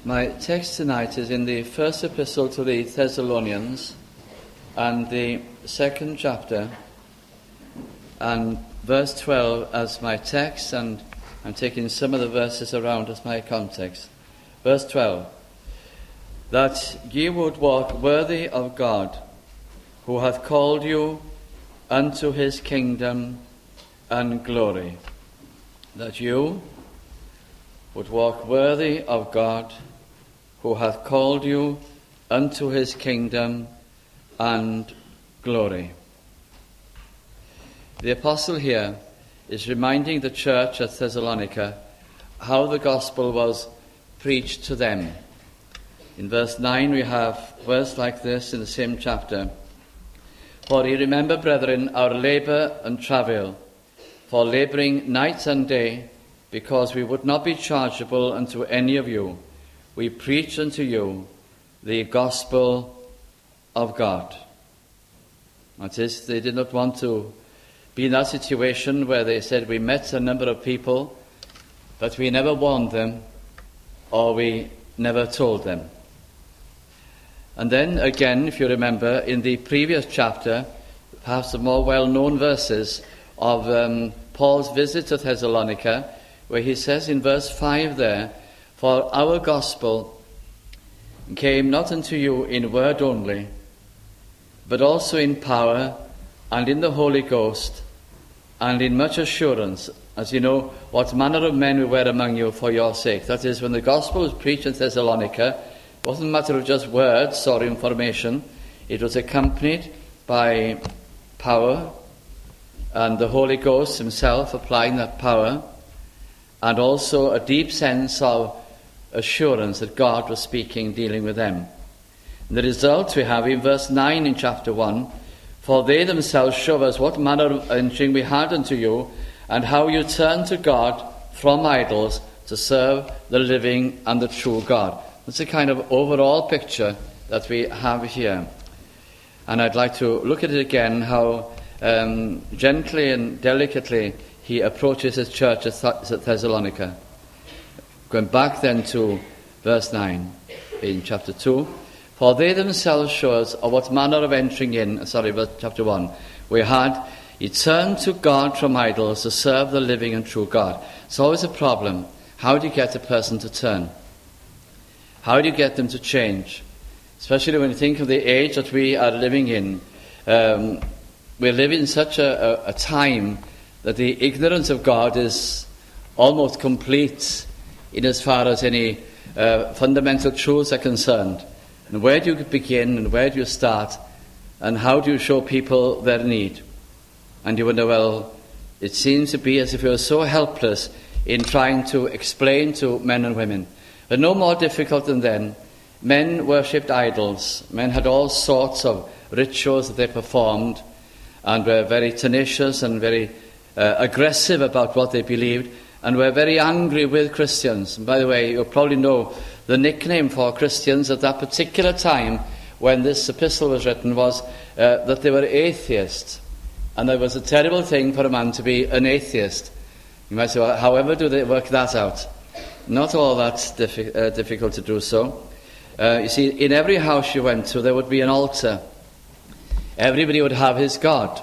My text tonight is in the first epistle to the Thessalonians and the second chapter and verse 12 as my text, and I'm taking some of the verses around as my context. Verse 12, that ye would walk worthy of God, who hath called you unto his kingdom and glory. That you would walk worthy of God, who hath called you unto his kingdom and glory. The apostle here is reminding the church at Thessalonica how the gospel was preached to them. In verse 9 we have a verse like this in the same chapter. For ye remember, brethren, our labour and travail, for labouring night and day, because we would not be chargeable unto any of you, we preach unto you the gospel of God. That is, they did not want to be in that situation where they said we met a number of people, but we never warned them or we never told them. And then again, if you remember, in the previous chapter, perhaps the more well-known verses of Paul's visit to Thessalonica, where he says in verse 5 there, for our gospel came not unto you in word only, but also in power and in the Holy Ghost and in much assurance, as you know what manner of men we were among you for your sake. That is, when the gospel was preached in Thessalonica, it wasn't a matter of just words or information. It was accompanied by power and the Holy Ghost himself applying that power, and also a deep sense of assurance that God was speaking, dealing with them. And the result we have in verse 9 in chapter 1, for they themselves show us what manner of entering we had unto you, and how you turned to God from idols to serve the living and the true God. That's a kind of overall picture that we have here. And I'd like to look at it again, how gently and delicately he approaches his church at Thessalonica. Going back then to verse 9 in chapter 2. For they themselves show us of what manner of entering in, verse chapter 1, we had, ye turned to God from idols to serve the living and true God. It's always a problem. How do you get a person to turn? How do you get them to change? Especially when you think of the age that we are living in. We live in such a time that the ignorance of God is almost complete in as far as any fundamental truths are concerned. And where do you begin and where do you start? And how do you show people their need? And you wonder, well, it seems to be as if we are so helpless in trying to explain to men and women. But no more difficult than then. Men worshipped idols. Men had all sorts of rituals that they performed and were very tenacious and very aggressive about what they believed, and were very angry with Christians. And by the way, you probably know the nickname for Christians at that particular time when this epistle was written was that they were atheists. And it was a terrible thing for a man to be an atheist. You might say, well, however do they work that out? Not all that difficult to do so. You see, in every house you went to, there would be an altar. Everybody would have his God.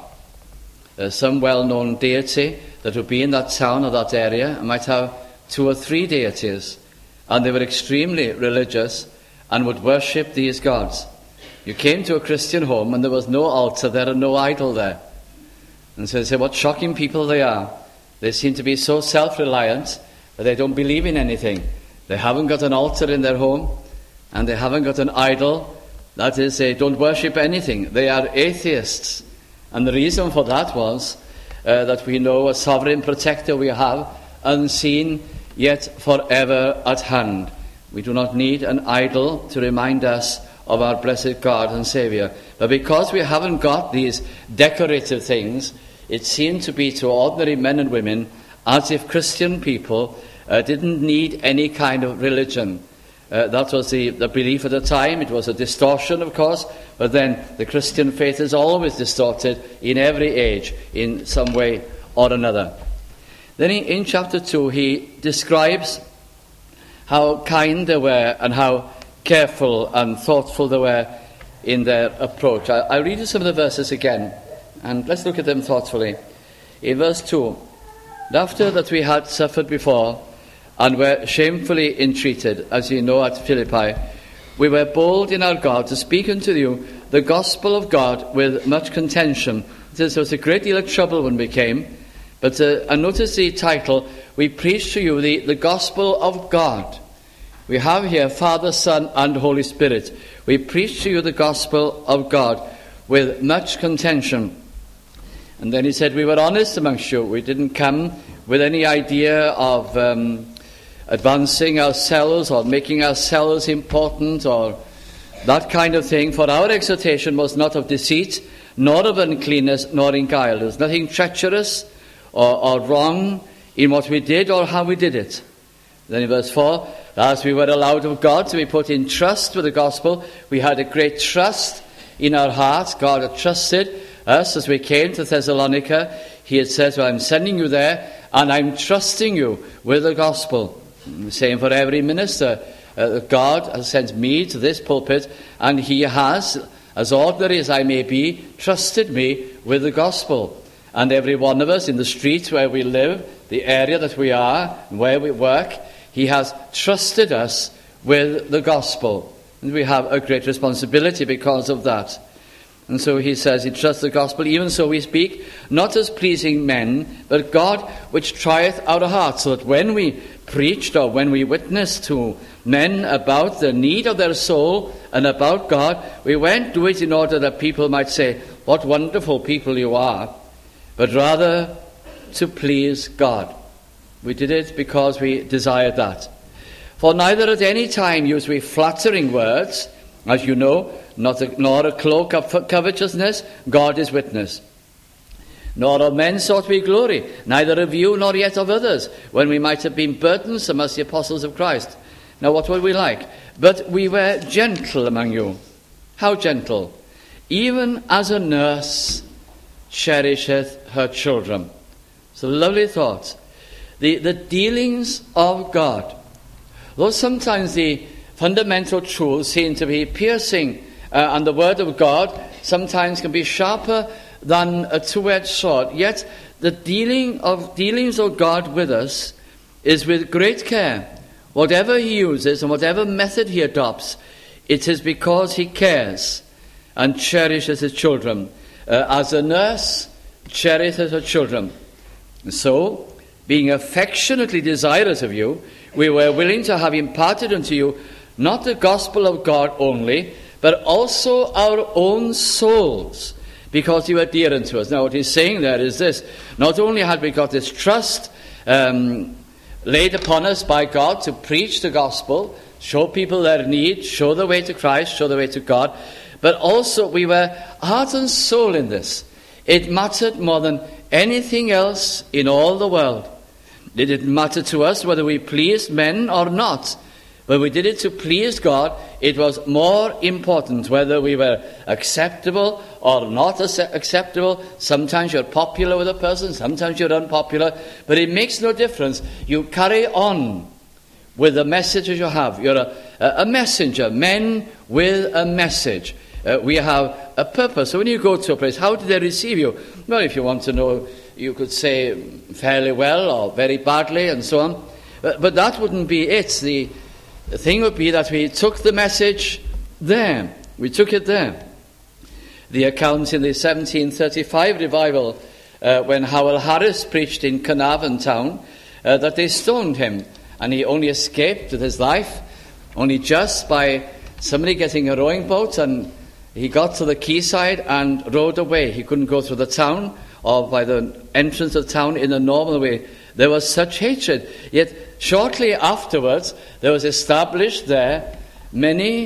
Some well-known deity that would be in that town or that area and might have 2 or 3 deities, and they were extremely religious and would worship these gods. You came to a Christian home and there was no altar there and no idol there. And so they say, what shocking people they are. They seem to be so self-reliant that they don't believe in anything. They haven't got an altar in their home and they haven't got an idol. That is, they don't worship anything. They are atheists. And the reason for that was that we know a sovereign protector we have, unseen yet forever at hand. We do not need an idol to remind us of our blessed God and Saviour. But because we haven't got these decorative things, it seemed to be to ordinary men and women as if Christian people didn't need any kind of religion. That was the belief at the time. It was a distortion, of course, but then the Christian faith is always distorted in every age in some way or another. Then in chapter 2 he describes how kind they were and how careful and thoughtful they were in their approach. I'll read you some of the verses again, and let's look at them thoughtfully. In verse 2, "And after that we had suffered before, and were shamefully entreated, as ye know at Philippi, we were bold in our God to speak unto you the gospel of God with much contention." There was a great deal of trouble when we came, but and notice the title, "We preach to you the gospel of God." We have here Father, Son, and Holy Spirit. We preach to you the gospel of God with much contention. And then he said, we were honest amongst you. We didn't come with any idea of advancing ourselves or making ourselves important or that kind of thing. For our exhortation was not of deceit, nor of uncleanness, nor in guile. There was nothing treacherous or wrong in what we did or how we did it. Then in verse 4, as we were allowed of God to be put in trust with the gospel, we had a great trust in our hearts. God had trusted us as we came to Thessalonica. He had said, well, I'm sending you there, and I'm trusting you with the gospel. The same for every minister. God has sent me to this pulpit, and he has, as ordinary as I may be, trusted me with the gospel. And every one of us in the street where we live, the area that we are, and where we work, he has trusted us with the gospel. And we have a great responsibility because of that. And so he says, he trusts the gospel. Even so we speak, not as pleasing men, but God which trieth our hearts, so that when we preached or when we witnessed to men about the need of their soul and about God, we won't do it in order that people might say, what wonderful people you are, but rather to please God. We did it because we desired that. For neither at any time use we flattering words, as you know, nor a cloak of covetousness, God is witness. Nor of men sought we glory, neither of you nor yet of others, when we might have been burdensome as the apostles of Christ. Now what were we like? But we were gentle among you. How gentle? Even as a nurse cherisheth her children. It's a lovely thought. The dealings of God. Though sometimes the fundamental truths seem to be piercing, and the word of God sometimes can be sharper than a two-edged sword, yet the dealings of God with us is with great care. Whatever he uses and whatever method he adopts, it is because he cares and cherishes his children. As a nurse cherisheth her children. So, being affectionately desirous of you, we were willing to have imparted unto you not the gospel of God only, but also our own souls, because you are dear unto us. Now what he's saying there is this: not only had we got this trust laid upon us by God to preach the gospel, show people their need, show the way to Christ, show the way to God, but also we were heart and soul in this. It mattered more than anything else in all the world. It didn't matter to us whether we pleased men or not. When we did it to please God, it was more important whether we were acceptable or not acceptable. Sometimes you're popular with a person, sometimes you're unpopular, but it makes no difference. You carry on with the messages you have. You're a messenger, men with a message. We have a purpose. So when you go to a place, how do they receive you? Well, if you want to know, you could say fairly well or very badly and so on. But that wouldn't be it. The thing would be that we took the message there. We took it there. The account in the 1735 revival, when Howell Harris preached in Carnarvon town, that they stoned him. And he only escaped with his life, only just by somebody getting a rowing boat, and he got to the quayside and rowed away. He couldn't go through the town or by the entrance of the town in a normal way. There was such hatred. Yet shortly afterwards, there was established there many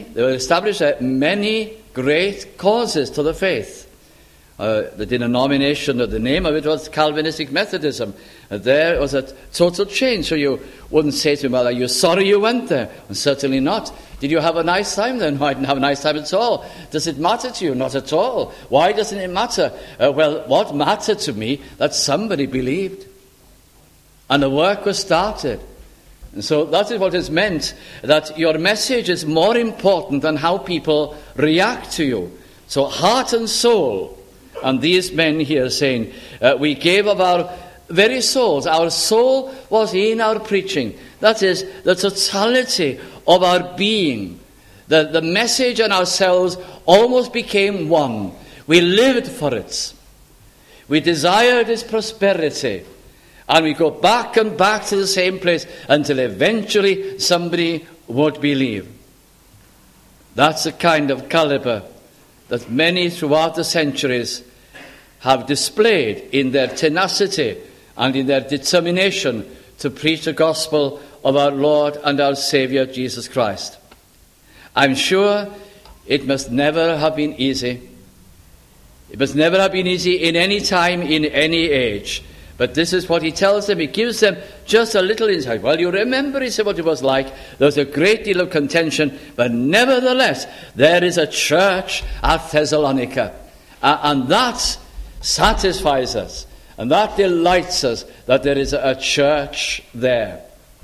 great causes to the faith. The denomination, or the name of it was Calvinistic Methodism. There was a total change. So you wouldn't say to him, well, are you sorry you went there? And certainly not. Did you have a nice time then? No, I didn't have a nice time at all. Does it matter to you? Not at all. Why doesn't it matter? Well, what mattered to me? That somebody believed. And the work was started. And so that is what is meant, that your message is more important than how people react to you. So heart and soul. And these men here saying, we gave of our very souls. Our soul was in our preaching. That is the totality of our being. The message and ourselves almost became one. We lived for it. We desired its prosperity. And we go back and back to the same place until eventually somebody would believe. That's the kind of caliber that many throughout the centuries have displayed in their tenacity and in their determination to preach the gospel of our Lord and our Saviour Jesus Christ. I'm sure it must never have been easy. It must never have been easy in any time, in any age. But this is what he tells them. He gives them just a little insight. Well, you remember, he said, what it was like. There was a great deal of contention, but nevertheless, there is a church at Thessalonica. And that satisfies us, and that delights us, that there is a church there.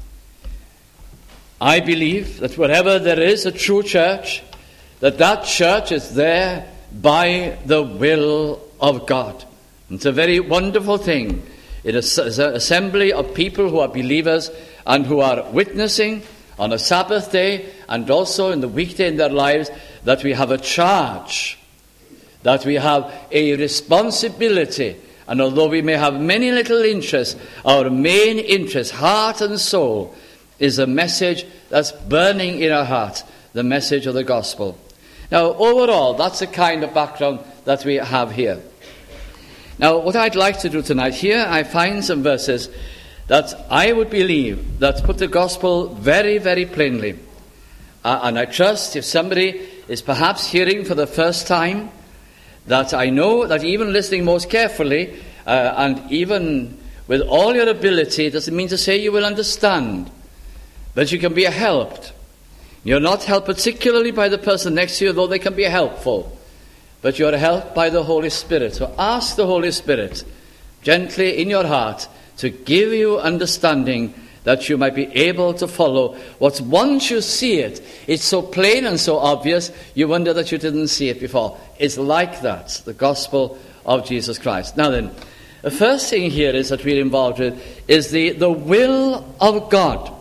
I believe that wherever there is a true church, that church is there by the will of God. It's a very wonderful thing. It is an assembly of people who are believers and who are witnessing on a Sabbath day and also in the weekday in their lives, that we have a charge, that we have a responsibility. And although we may have many little interests, our main interest, heart and soul, is a message that's burning in our hearts, the message of the gospel. Now, overall, that's the kind of background that we have here. Now, what I'd like to do tonight, here I find some verses that I would believe that put the gospel very, very plainly. And I trust if somebody is perhaps hearing for the first time, that I know that even listening most carefully, and even with all your ability, it doesn't mean to say you will understand, but you can be helped. You're not helped particularly by the person next to you, though they can be helpful. But you're helped by the Holy Spirit. So ask the Holy Spirit, gently in your heart, to give you understanding that you might be able to follow what once you see it, it's so plain and so obvious, you wonder that you didn't see it before. It's like that, the gospel of Jesus Christ. Now then, the first thing here is that we're involved with is the will of God.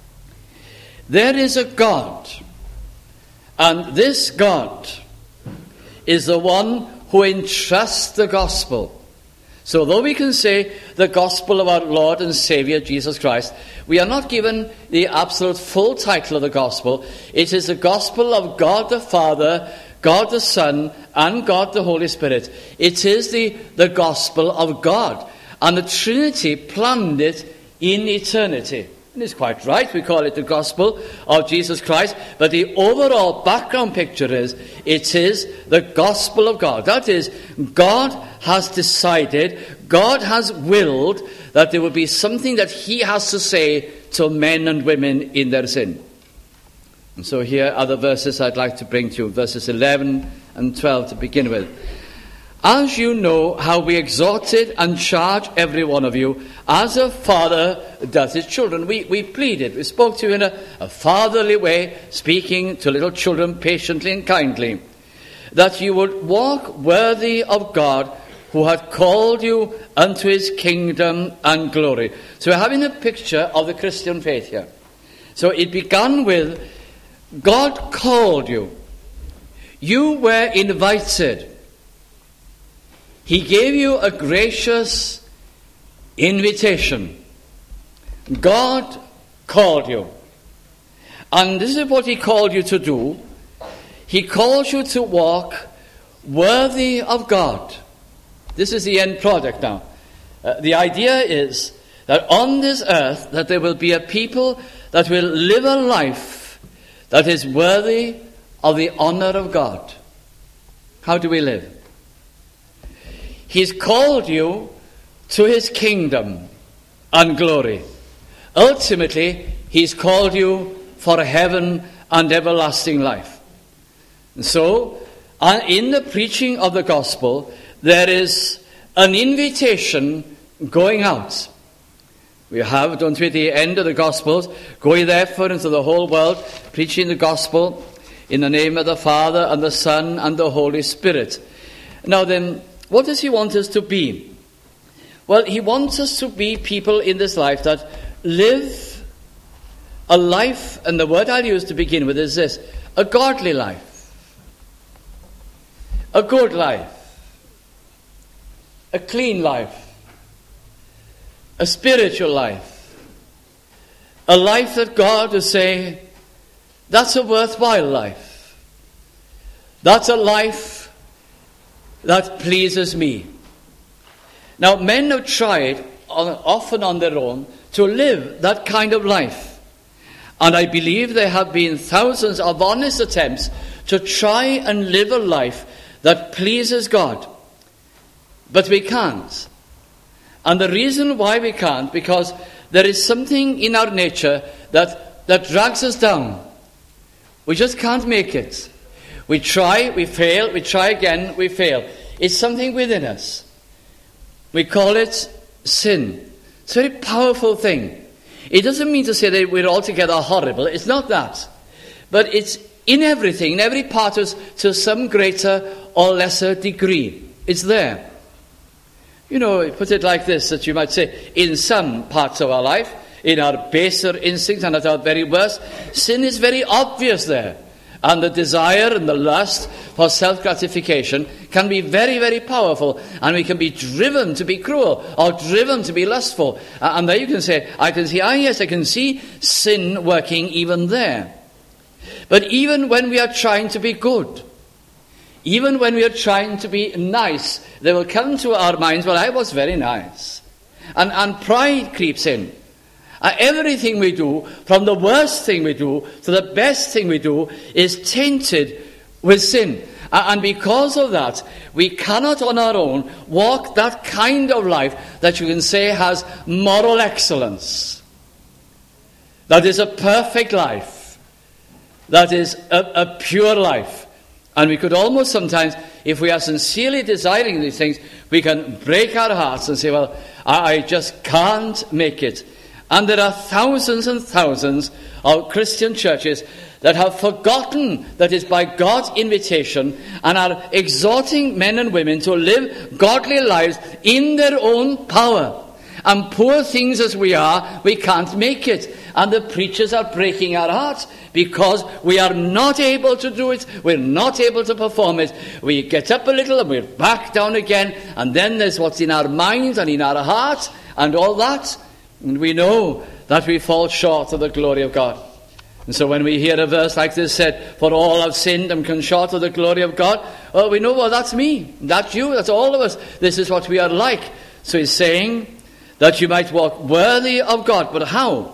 There is a God, and this God is the one who entrusts the gospel. So though we can say the gospel of our Lord and Saviour Jesus Christ, we are not given the absolute full title of the gospel. It is the gospel of God the Father, God the Son, and God the Holy Spirit. It is the gospel of God. And the Trinity planned it in eternity. And it's quite right, we call it the gospel of Jesus Christ, but the overall background picture is, it is the gospel of God. That is, God has decided, God has willed that there will be something that he has to say to men and women in their sin. And so here are the verses I'd like to bring to you, verses 11 and 12 to begin with. As you know how we exhorted and charged every one of you, as a father does his children. We pleaded, we spoke to you in a fatherly way, speaking to little children patiently and kindly, that you would walk worthy of God, who had called you unto his kingdom and glory. So we're having a picture of the Christian faith here. So it began with, God called you. You were invited. He gave you a gracious invitation. God called you. And this is what he called you to do. He calls you to walk worthy of God. This is the end product now. The idea is that on this earth, that there will be a people that will live a life that is worthy of the honor of God. How do we live? He's called you to his kingdom and glory. Ultimately, he's called you for heaven and everlasting life. And so, in the preaching of the gospel, there is an invitation going out. We have, don't we, at the end of the Gospels, go ye therefore into the whole world, preaching the gospel in the name of the Father and the Son and the Holy Spirit. Now then, what does he want us to be? Well, he wants us to be people in this life that live a life, and the word I'll use to begin with is this: a godly life, a good life, a clean life, a spiritual life, a life that God will say, that's a worthwhile life. That's a life that pleases me. Now, men have tried, often on their own, to live that kind of life. And I believe there have been thousands of honest attempts to try and live a life that pleases God. But we can't. And the reason why we can't, because there is something in our nature that drags us down. We just can't make it. We try, we fail, we try again, we fail. It's something within us. We call it sin. It's a very powerful thing. It doesn't mean to say that we're altogether horrible. It's not that. But it's in everything, in every part of us, to some greater or lesser degree. It's there. You know, put it like this, that you might say, in some parts of our life, in our baser instincts and at our very worst, sin is very obvious there. And the desire and the lust for self-gratification can be very, very powerful. And we can be driven to be cruel or driven to be lustful. And there you can say, I can see sin working even there. But even when we are trying to be good, even when we are trying to be nice, they will come to our minds, well, I was very nice. And pride creeps in. Everything we do, from the worst thing we do to the best thing we do, is tainted with sin. And because of that, we cannot on our own walk that kind of life that you can say has moral excellence. That is a perfect life. That is a pure life. And we could almost sometimes, if we are sincerely desiring these things, we can break our hearts and say, well, I just can't make it. And there are thousands and thousands of Christian churches that have forgotten that it's by God's invitation and are exhorting men and women to live godly lives in their own power. And poor things as we are, we can't make it. And the preachers are breaking our hearts because we are not able to do it. We're not able to perform it. We get up a little and we're back down again. And then there's what's in our minds and in our hearts and all that. And we know that we fall short of the glory of God. And so when we hear a verse like this said, for all have sinned and come short of the glory of God, well, we know, well, that's me, that's you, that's all of us. This is what we are like. So he's saying that you might walk worthy of God. But how?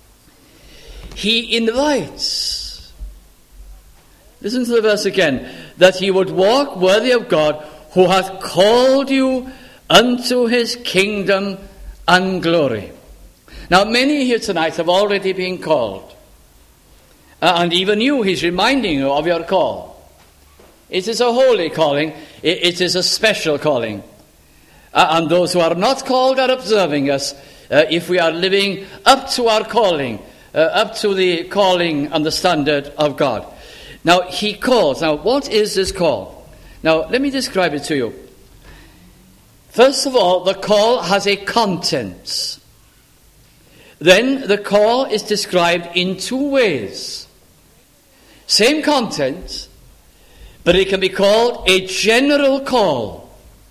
He invites. Listen to the verse again. That he would walk worthy of God, who hath called you unto his kingdom and glory. Now, many here tonight have already been called. And even you, he's reminding you of your call. It is a holy calling. It is a special calling. And those who are not called are observing us if we are living up to our calling, up to the calling and the standard of God. Now, he calls. Now, what is this call? Now, let me describe it to you. First of all, the call has a content. Then the call is described in two ways. Same content, but it can be called a general call,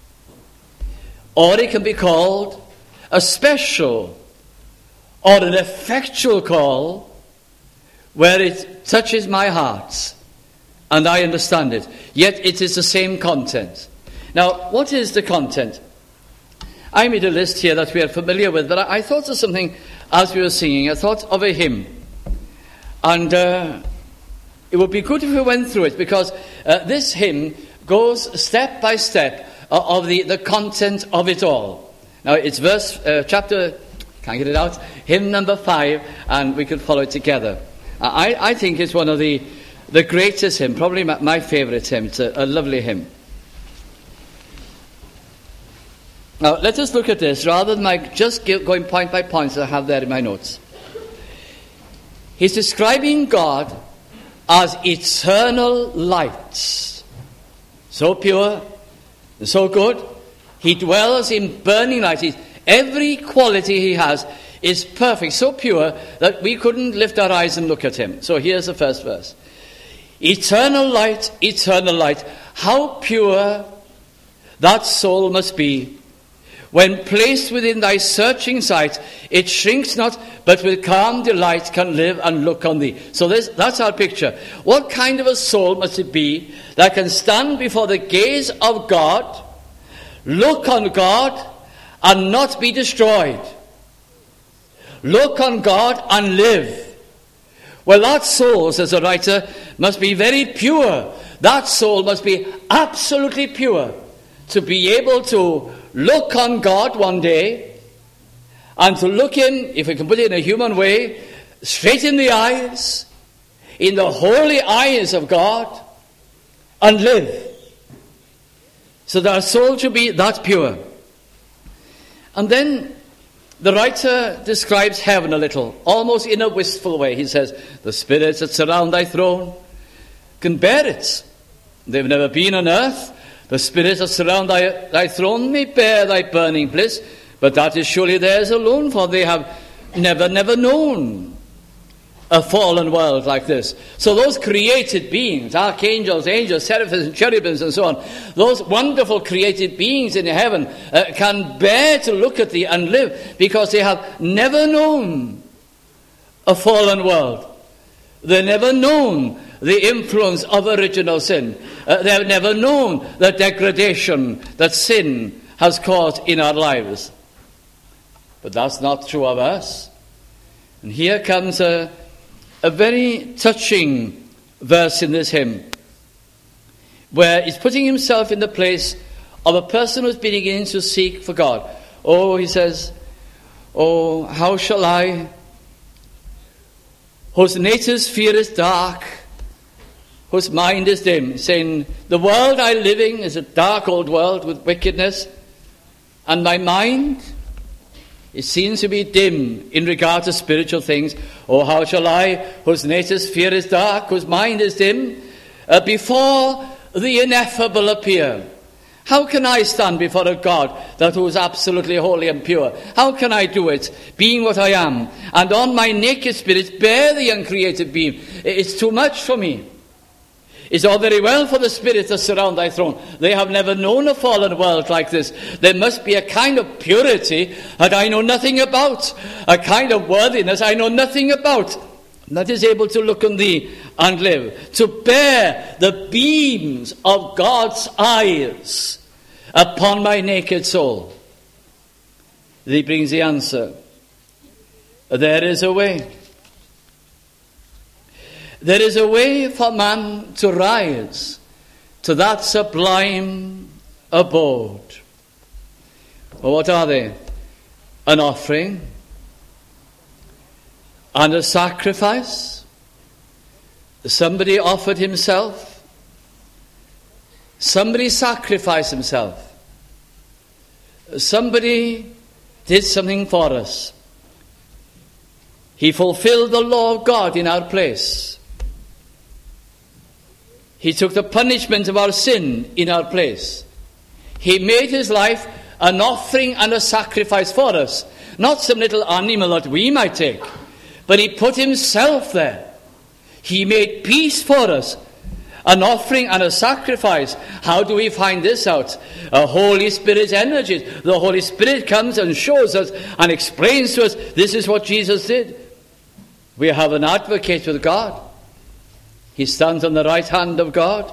or it can be called a special or an effectual call where it touches my heart and I understand it. Yet it is the same content. Now, what is the content? I made a list here that we are familiar with, but I thought of something as we were singing. I thought of a hymn. And it would be good if we went through it, because this hymn goes step by step of the content of it all. Now, it's chapter, can't get it out, hymn number 5, and we could follow it together. I think it's one of the greatest hymn, probably my favourite hymn. It's a lovely hymn. Now, let us look at this rather than going point by point as I have there in my notes. He's describing God as eternal light. So pure, so good. He dwells in burning light. Every quality he has is perfect, so pure that we couldn't lift our eyes and look at him. So here's the first verse. Eternal light, how pure that soul must be. When placed within thy searching sight, it shrinks not, but with calm delight can live and look on thee. So that's our picture. What kind of a soul must it be that can stand before the gaze of God, look on God, and not be destroyed? Look on God and live. Well, that soul, says the writer, must be very pure. That soul must be absolutely pure to be able to look on God one day and to look him, if we can put it in a human way, straight in the eyes, in the holy eyes of God, and live. So that our soul should be that pure. And then the writer describes heaven a little, almost in a wistful way. He says, the spirits that surround thy throne can bear it. They've never been on earth. The spirits that surround thy throne may bear thy burning bliss, but that is surely theirs alone, for they have never known a fallen world like this. So those created beings, archangels, angels, seraphims, and cherubims, and so on, those wonderful created beings in heaven can bear to look at thee and live, because they have never known a fallen world. They've never known the influence of original sin. They have never known the degradation that sin has caused in our lives. But that's not true of us. And here comes a very touching verse in this hymn, where he's putting himself in the place of a person who's beginning to seek for God. Oh, he says, oh, how shall I, whose native sphere is dark, whose mind is dim, saying, the world I live in is a dark old world with wickedness, and my mind, it seems to be dim in regard to spiritual things. Oh, how shall I, whose native sphere is dark, whose mind is dim, before the ineffable appear? How can I stand before a God that who is absolutely holy and pure? How can I do it, being what I am, and on my naked spirit bear the uncreated being? It's too much for me. It's all very well for the spirits that surround thy throne. They have never known a fallen world like this. There must be a kind of purity that I know nothing about, a kind of worthiness I know nothing about, that is able to look on thee and live, to bear the beams of God's eyes upon my naked soul. He brings the answer. There is a way. There is a way for man to rise to that sublime abode. Well, what are they? An offering and a sacrifice. Somebody offered himself. Somebody sacrificed himself. Somebody did something for us. He fulfilled the law of God in our place. He took the punishment of our sin in our place. He made his life an offering and a sacrifice for us. Not some little animal that we might take, but he put himself there. He made peace for us, an offering and a sacrifice. How do we find this out? A Holy Spirit's energy. The Holy Spirit comes and shows us and explains to us, this is what Jesus did. We have an advocate with God. He stands on the right hand of God.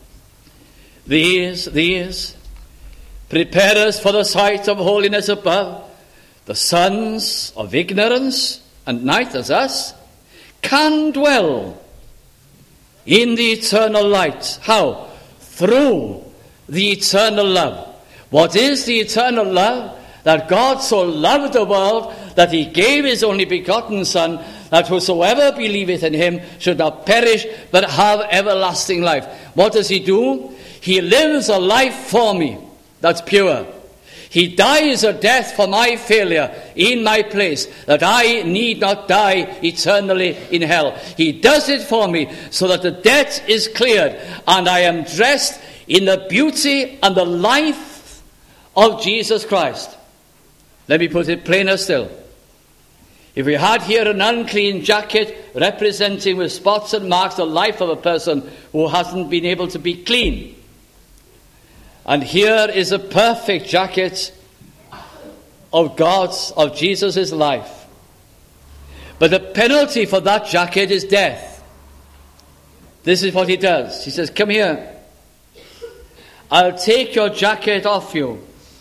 These prepare us for the sight of holiness above. The sons of ignorance and night as us can dwell in the eternal light. How? Through the eternal love. What is the eternal love? That God so loved the world that he gave his only begotten Son, that whosoever believeth in him should not perish but have everlasting life. What does he do? He lives a life for me that's pure. He dies a death for my failure in my place, that I need not die eternally in hell. He does it for me so that the debt is cleared and I am dressed in the beauty and the life of Jesus Christ. Let me put it plainer still. If we had here an unclean jacket representing with spots and marks the life of a person who hasn't been able to be clean, and here is a perfect jacket of Jesus' life. But the penalty for that jacket is death. This is what he does. He says, come here. I'll take your jacket off you.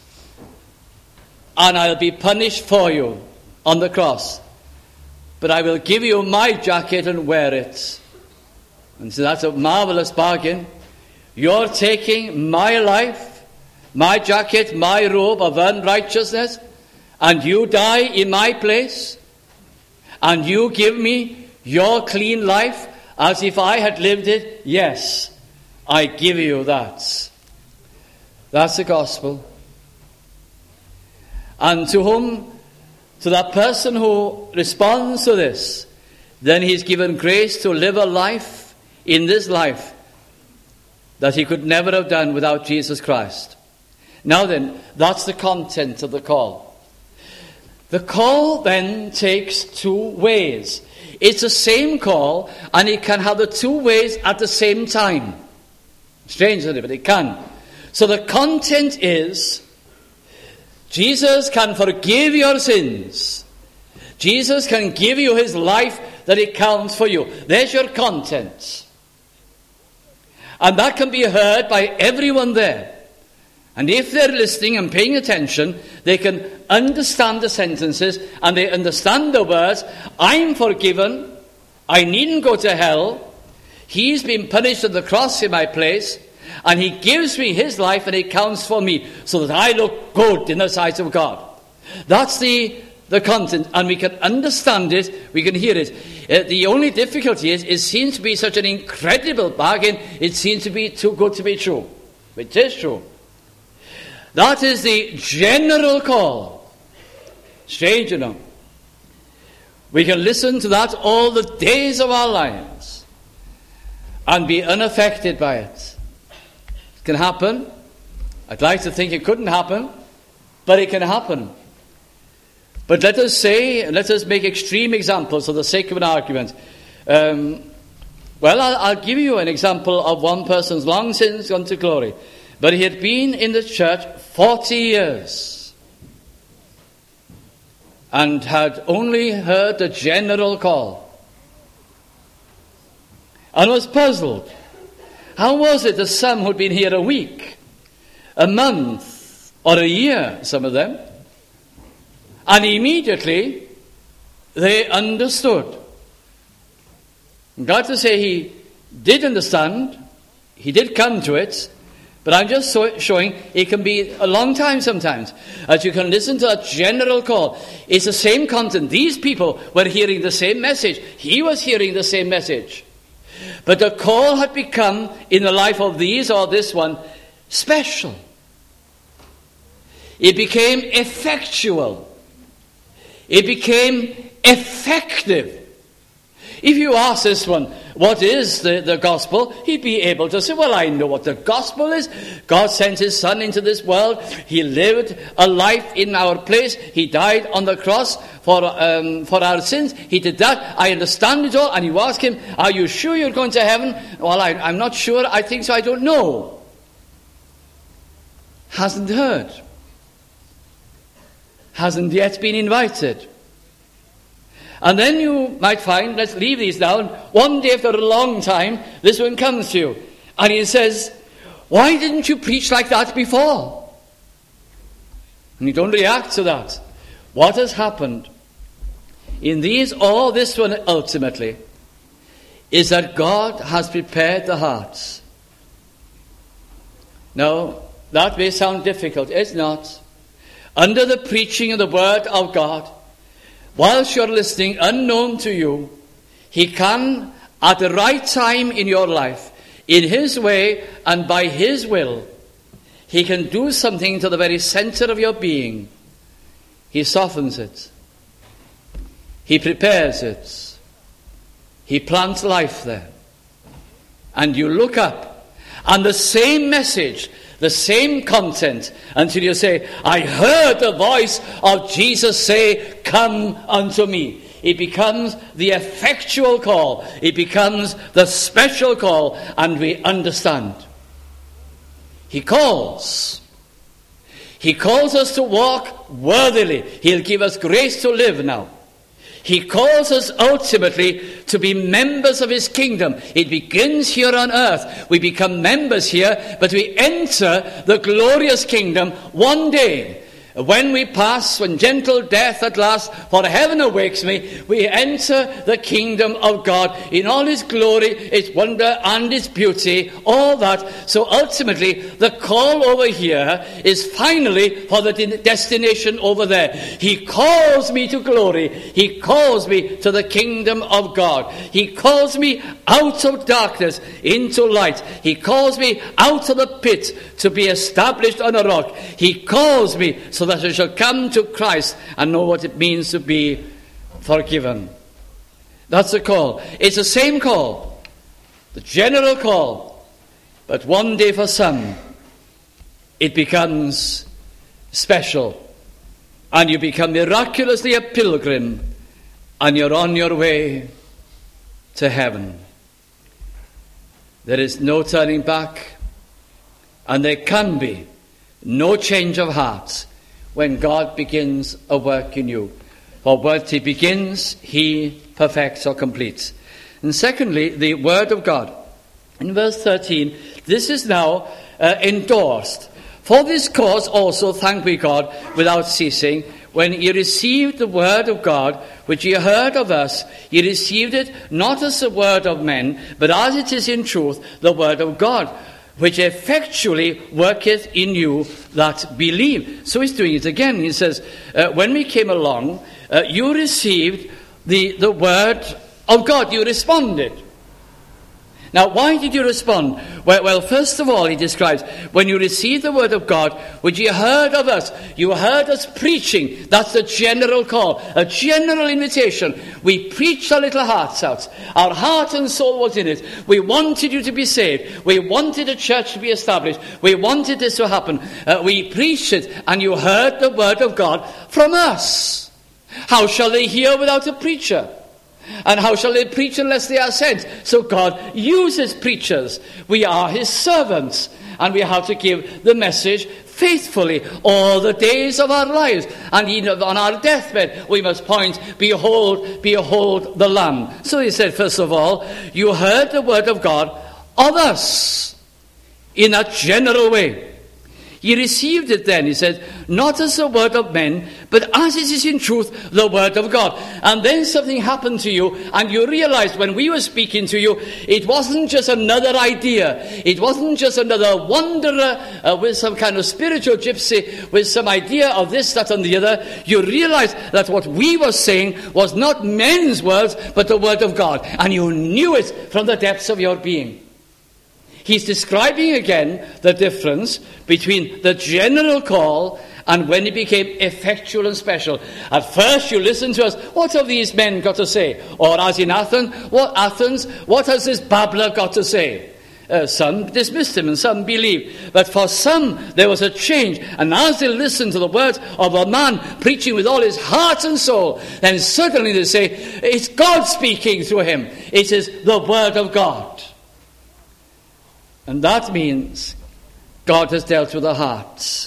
And I'll be punished for you on the cross. But I will give you my jacket and wear it. And so that's a marvelous bargain. You're taking my life, my jacket, my robe of unrighteousness, and you die in my place, and you give me your clean life as if I had lived it. Yes, I give you that. That's the gospel. And to that person who responds to this, then he's given grace to live a life in this life that he could never have done without Jesus Christ. Now then, that's the content of the call. The call then takes two ways. It's the same call, and it can have the two ways at the same time. Strange, isn't it? But it can. So the content is, Jesus can forgive your sins. Jesus can give you his life that it counts for you. There's your content. And that can be heard by everyone there. And if they're listening and paying attention, they can understand the sentences and they understand the words. I'm forgiven. I needn't go to hell. He's been punished on the cross in my place. And he gives me his life and it counts for me so that I look good in the sight of God. That's the content, and we can understand it, we can hear it. The only difficulty is it seems to be such an incredible bargain, it seems to be too good to be true. It is true. That is the general call. Strange enough. We can listen to that all the days of our lives and be unaffected by it. It can happen. I'd like to think it couldn't happen, but it can happen. But let us make extreme examples for the sake of an argument. I'll give you an example of one person's long since gone to glory. But he had been in the church 40 years and had only heard the general call. And was puzzled. How was it that some who'd been here a week, a month, or a year, some of them, and immediately they understood. I'm glad to say he did understand, he did come to it, but I'm just showing it can be a long time sometimes, as you can listen to a general call. It's the same content. These people were hearing the same message. He was hearing the same message. But the call had become, in the life of these or this one, special. It became effectual. It became effective. If you ask this one, what is the gospel? He'd be able to say, well, I know what the gospel is. God sent his son into this world. He lived a life in our place. He died on the cross for our sins. He did that. I understand it all. And you ask him, are you sure you're going to heaven? Well, I'm not sure. I think so. I don't know. Hasn't heard. Hasn't yet been invited. And then you might find, let's leave these down, one day after a long time, this one comes to you. And he says, why didn't you preach like that before? And you don't react to that. What has happened in these, or this one ultimately, is that God has prepared the hearts. Now, that may sound difficult. It's not. Under the preaching of the word of God, whilst you're listening, unknown to you, he can, at the right time in your life, in his way and by his will, He can do something to the very center of your being. He softens it. He prepares it. He plants life there. And you look up, and the same message, the same content, until you say, I heard the voice of Jesus say, come unto me. It becomes the effectual call. It becomes the special call, and we understand. He calls. He calls us to walk worthily. He'll give us grace to live now. He calls us ultimately to be members of his kingdom. It begins here on earth. We become members here, but we enter the glorious kingdom one day. When we pass, when gentle death at last, for heaven awakes me, we enter the kingdom of God in all its glory, its wonder and its beauty, all that. So ultimately, the call over here is finally for the destination over there. He calls me to glory. He calls me to the kingdom of God. He calls me out of darkness into light. He calls me out of the pit to be established on a rock. He calls me so that I shall come to Christ and know what it means to be forgiven. That's the call. It's the same call, the general call, but one day for some it becomes special, and you become miraculously a pilgrim, and you're on your way to heaven. There is no turning back, and there can be no change of heart when God begins a work in you. For what he begins, he perfects or completes. And secondly, the word of God. In verse 13, this is now endorsed. For this cause also thank we God without ceasing. When ye received the word of God, which ye heard of us, ye received it not as the word of men, but as it is in truth the word of God, which effectually worketh in you that believe. So he's doing it again. He says, when we came along, you received the word of God. You responded. Now, why did you respond? Well, first of all, he describes, when you received the word of God, which you heard of us, you heard us preaching. That's the general call, a general invitation. We preached our little hearts out. Our heart and soul was in it. We wanted you to be saved. We wanted a church to be established. We wanted this to happen. We preached it, and you heard the word of God from us. How shall they hear without a preacher? And how shall they preach unless they are sent? So God uses preachers. We are his servants, and we have to give the message faithfully all the days of our lives. And even on our deathbed, we must point, behold, behold the Lamb. So he said, first of all, you heard the word of God of us in a general way. Ye received it then, he said, not as the word of men, but as it is in truth the word of God. And then something happened to you, and you realized when we were speaking to you, it wasn't just another idea. It wasn't just another wanderer with some kind of spiritual gypsy, with some idea of this, that, and the other. You realized that what we were saying was not men's words, but the word of God. And you knew it from the depths of your being. He's describing again the difference between the general call and when it became effectual and special. At first you listened to us, what have these men got to say? Or as in Athens, what has this babbler got to say? Some dismissed him and some believed. But for some there was a change. And as they listened to the words of a man preaching with all his heart and soul, then suddenly they say, it's God speaking through him. It is the word of God. And that means God has dealt with the hearts.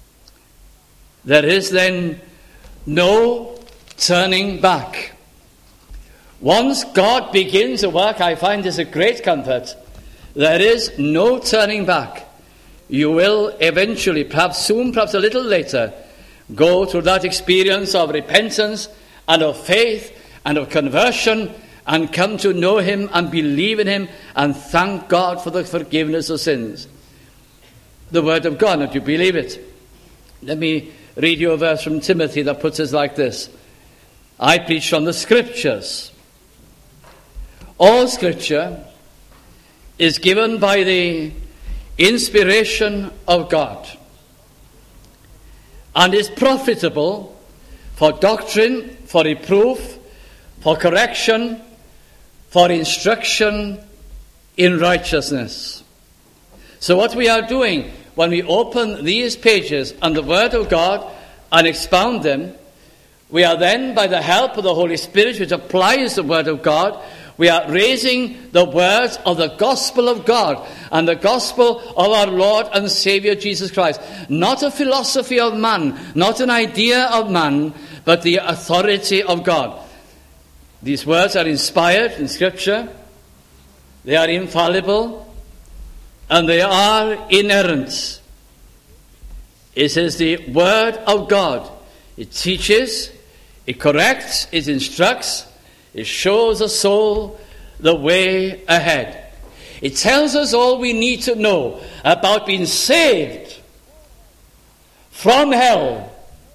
There is then no turning back. Once God begins a work, I find this a great comfort. There is no turning back. You will eventually, perhaps soon, perhaps a little later, go through that experience of repentance and of faith and of conversion, and come to know him and believe in him and thank God for the forgiveness of sins. The word of God, if you believe it. Let me read you a verse from Timothy that puts it like this. I preach from the scriptures. All scripture is given by the inspiration of God, and is profitable for doctrine, for reproof, for correction, for instruction in righteousness. So what we are doing when we open these pages on the Word of God and expound them, we are then, by the help of the Holy Spirit, which applies the Word of God, we are raising the words of the gospel of God and the gospel of our Lord and Savior Jesus Christ. Not a philosophy of man, not an idea of man, but the authority of God. These words are inspired in Scripture, they are infallible, and they are inerrant. It is the Word of God. It teaches, it corrects, it instructs, it shows the soul the way ahead. It tells us all we need to know about being saved from hell,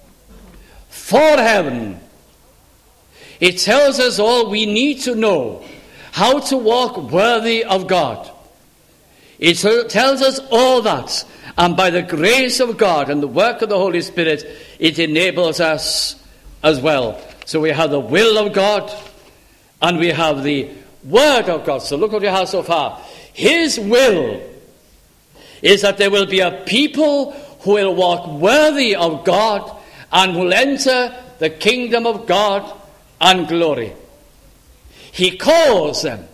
for heaven. It tells us all we need to know how to walk worthy of God. It tells us all that, and by the grace of God and the work of the Holy Spirit, it enables us as well. So we have the will of God, and we have the Word of God. So look what we have so far. His will is that there will be a people who will walk worthy of God and will enter the kingdom of God and glory. He calls them.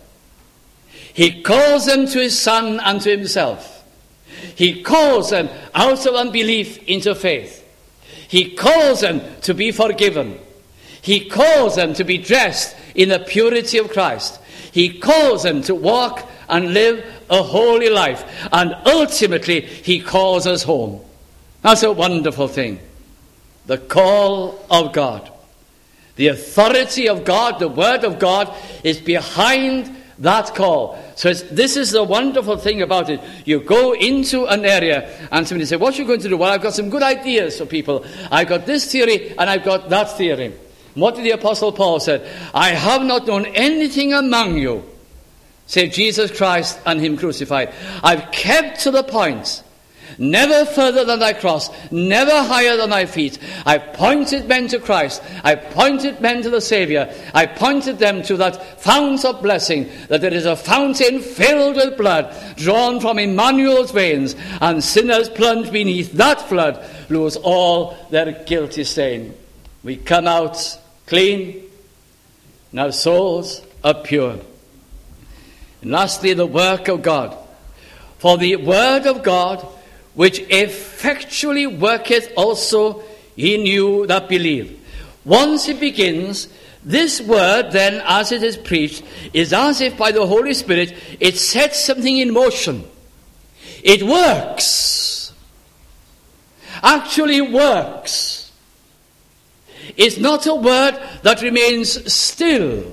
He calls them to his Son and to himself. He calls them out of unbelief into faith. He calls them to be forgiven. He calls them to be dressed in the purity of Christ. He calls them to walk and live a holy life. And ultimately, he calls us home. That's a wonderful thing. The call of God. The authority of God, the Word of God, is behind that call. So this is the wonderful thing about it. You go into an area and somebody say, what are you going to do? Well, I've got some good ideas for people. I've got this theory and I've got that theory. What did the Apostle Paul say? I have not known anything among you save Jesus Christ and him crucified. I've kept to the point. Never further than thy cross, never higher than thy feet. I pointed men to Christ. I pointed men to the Saviour. I pointed them to that fount of blessing, that there is a fountain filled with blood, drawn from Emmanuel's veins, and sinners plunged beneath that flood lose all their guilty stain. We come out clean, and our souls are pure. And lastly, the work of God. For the Word of God, which effectually worketh also in you that believe. Once it begins, this word then, as it is preached, is as if by the Holy Spirit it sets something in motion. It works. Actually works. It's not a word that remains still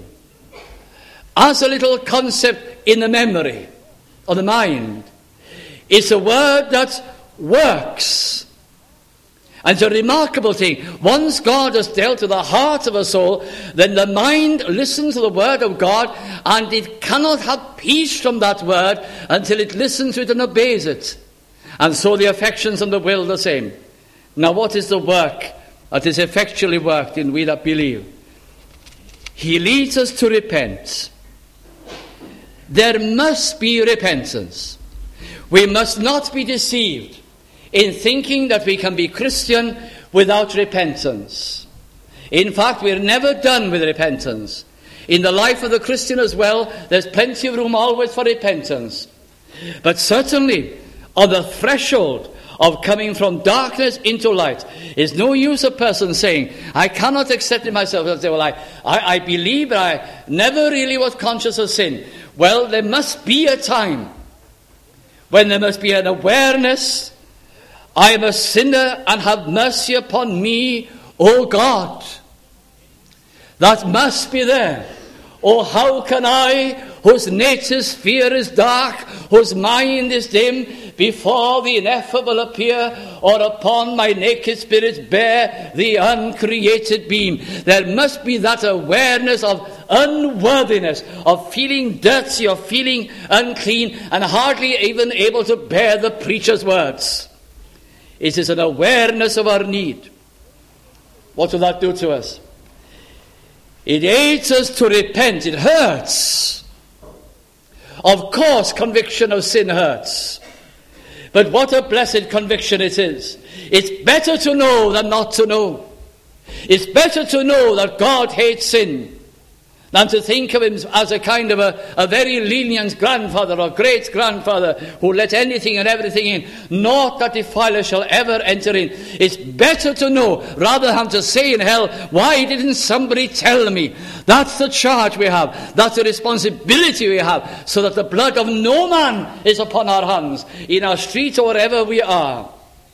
as a little concept in the memory or the mind. It's a word that works. And it's a remarkable thing. Once God has dealt with the heart of a soul, then the mind listens to the word of God, and it cannot have peace from that word until it listens to it and obeys it. And so the affections and the will the same. Now what is the work that is effectually worked in we that believe? He leads us to repent. There must be repentance. We must not be deceived in thinking that we can be Christian without repentance. In fact, we're never done with repentance. In the life of the Christian as well, there's plenty of room always for repentance. But certainly, on the threshold of coming from darkness into light, is no use a person saying, I cannot accept it myself. I say, well, I believe, but I never really was conscious of sin. Well, there must be a time when there must be an awareness, I am a sinner and have mercy upon me, O God. That must be there. Oh, how can I, whose native sphere is dark, whose mind is dim, before the ineffable appear, or upon my naked spirit bear the uncreated beam? There must be that awareness of unworthiness, of feeling dirty, of feeling unclean, and hardly even able to bear the preacher's words. It is an awareness of our need. What will that do to us? It aids us to repent. It hurts. Of course, conviction of sin hurts. But what a blessed conviction it is. It's better to know than not to know. It's better to know that God hates sin than to think of him as a kind of a very lenient grandfather or great-grandfather who let anything and everything in. Naught that defileth shall ever enter in. It's better to know, rather than to say in hell, why didn't somebody tell me? That's the charge we have. That's the responsibility we have, so that the blood of no man is upon our hands, in our street or wherever we are.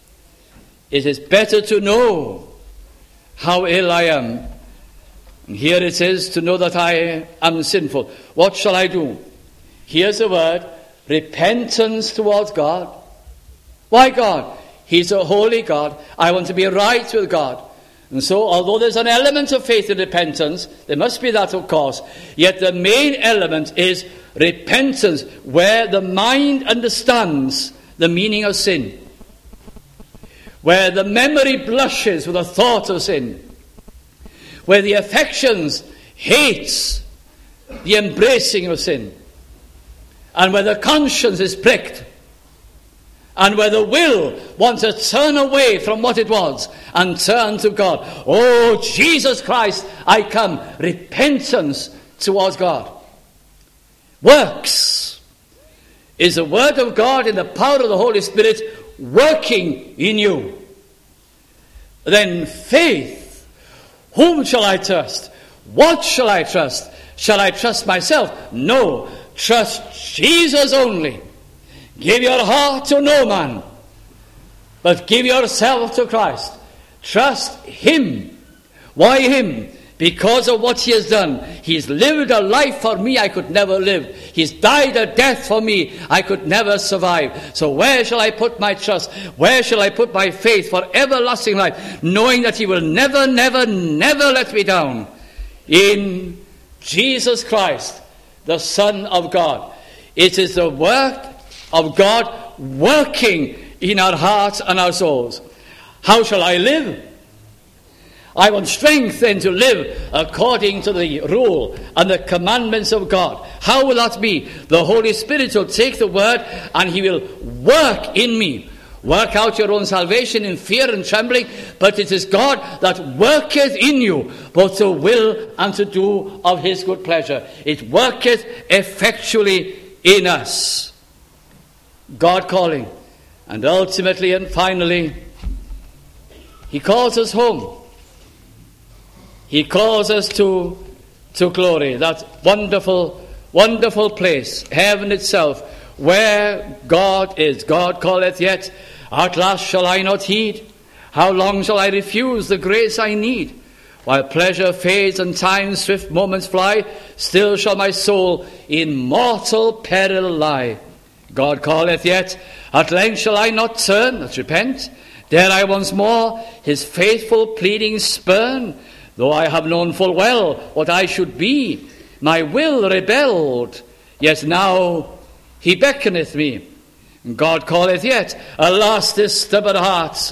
It is better to know how ill I am. And here it is, to know that I am sinful. What shall I do? Here's the word, repentance towards God. Why God? He's a holy God. I want to be right with God. And so, although there's an element of faith in repentance, there must be that, of course, yet the main element is repentance, where the mind understands the meaning of sin, where the memory blushes with the thought of sin, where the affections hates the embracing of sin, and where the conscience is pricked, and where the will wants to turn away from what it was and turn to God. Oh, Jesus Christ, I come. Repentance towards God. Works is the word of God in the power of the Holy Spirit working in you. Then faith. Whom shall I trust? What shall I trust? Shall I trust myself? No. Trust Jesus only. Give your heart to no man, but give yourself to Christ. Trust him. Why him? Because of what he has done. He's lived a life for me I could never live. He's died a death for me I could never survive. So where shall I put my trust? Where shall I put my faith for everlasting life, knowing that he will never, never, never let me down? In Jesus Christ, the Son of God. It is the work of God working in our hearts and our souls. How shall I live? I want strength then to live according to the rule and the commandments of God. How will that be? The Holy Spirit will take the word and he will work in me. Work out your own salvation in fear and trembling, but it is God that worketh in you, both to will and to do of his good pleasure. It worketh effectually in us. God calling. And ultimately and finally, he calls us home. He calls us to glory, that wonderful, wonderful place, heaven itself, where God is. God calleth yet, at last shall I not heed? How long shall I refuse the grace I need? While pleasure fades and time's swift moments fly, still shall my soul in mortal peril lie. God calleth yet, at length shall I not turn, let's repent? Dare I once more his faithful pleading spurn? Though I have known full well what I should be, my will rebelled, yet now he beckoneth me. God calleth yet, alas this stubborn heart,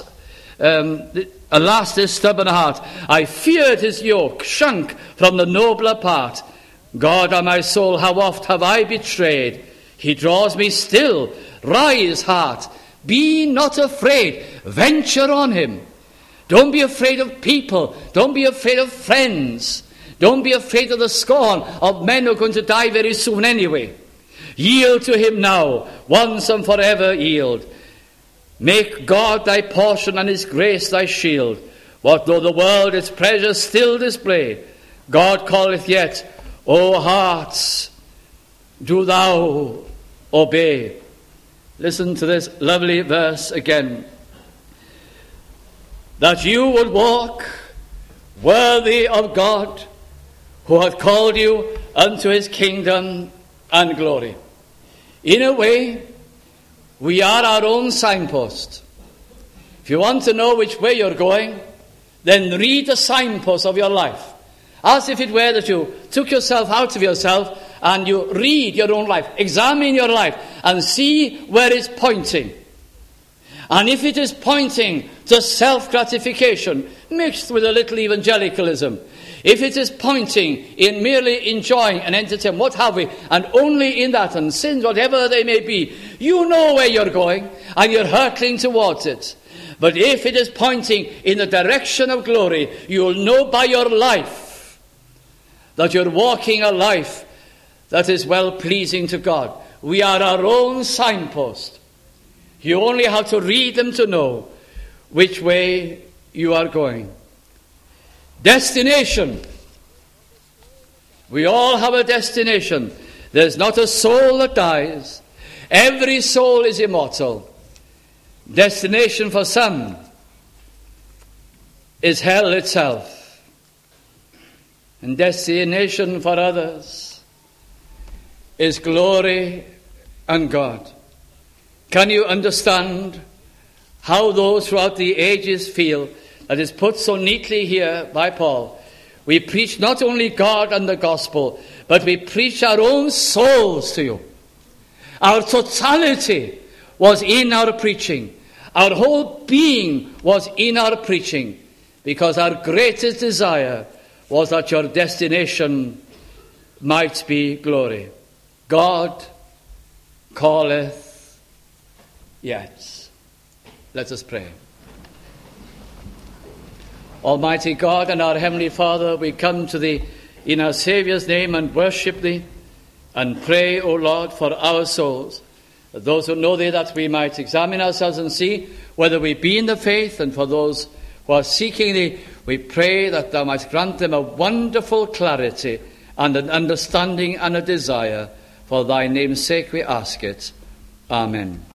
alas this stubborn heart. I feared his yoke, shrunk from the nobler part. God on my soul, how oft have I betrayed? He draws me still. Rise, heart, be not afraid, venture on him. Don't be afraid of people. Don't be afraid of friends. Don't be afraid of the scorn of men who are going to die very soon anyway. Yield to him now, once and forever yield. Make God thy portion and his grace thy shield. What though the world its pleasures still display, God calleth yet, O hearts, do thou obey. Listen to this lovely verse again. That you would walk worthy of God, who hath called you unto his kingdom and glory. In a way, we are our own signpost. If you want to know which way you're going, then read the signpost of your life. As if it were that you took yourself out of yourself and you read your own life. Examine your life and see where it's pointing. And if it is pointing to self-gratification mixed with a little evangelicalism, if it is pointing in merely enjoying and entertaining, what have we, and only in that, and sins, whatever they may be, you know where you're going and you're hurtling towards it. But if it is pointing in the direction of glory, you'll know by your life that you're walking a life that is well-pleasing to God. We are our own signpost. You only have to read them to know which way you are going. Destination. We all have a destination. There's not a soul that dies. Every soul is immortal. Destination for some is hell itself. And destination for others is glory and God. Can you understand how those throughout the ages feel? That is put so neatly here by Paul. We preach not only God and the gospel, but we preach our own souls to you. Our totality was in our preaching. Our whole being was in our preaching, because our greatest desire was that your destination might be glory. God calleth yet. Let us pray. Almighty God and our Heavenly Father, we come to Thee in our Saviour's name and worship Thee and pray, O Lord, for our souls. Those who know Thee, that we might examine ourselves and see whether we be in the faith, and for those who are seeking Thee, we pray that Thou mightst grant them a wonderful clarity and an understanding and a desire. For Thy name's sake we ask it. Amen.